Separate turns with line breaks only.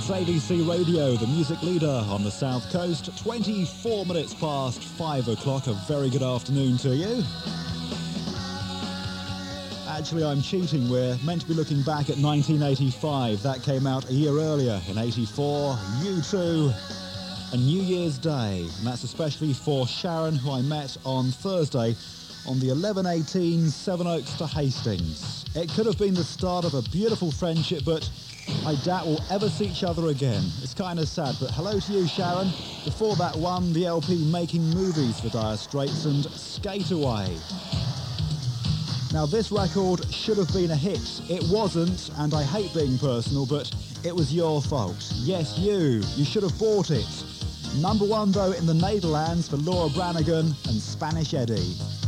It's ABC Radio, the music leader on the South Coast. 24 minutes past 5 o'clock. A very good afternoon to you. Actually, I'm cheating. We're meant to be looking back at 1985. That came out a year earlier in 84. U2, a New Year's Day. And that's especially for Sharon, who I met on Thursday on the 1118 Sevenoaks to Hastings. It could have been the start of a beautiful friendship, but I doubt we'll ever see each other again. It's kind of sad, but hello to you, Sharon. Before that one, the LP Making Movies for Dire Straits and Skate Away. Now, this record should have been a hit. It wasn't, and I hate being personal, but it was your fault. Yes, you should have bought it. Number one, though, in the Nederlands for Laura Branigan and Spanish Eddie.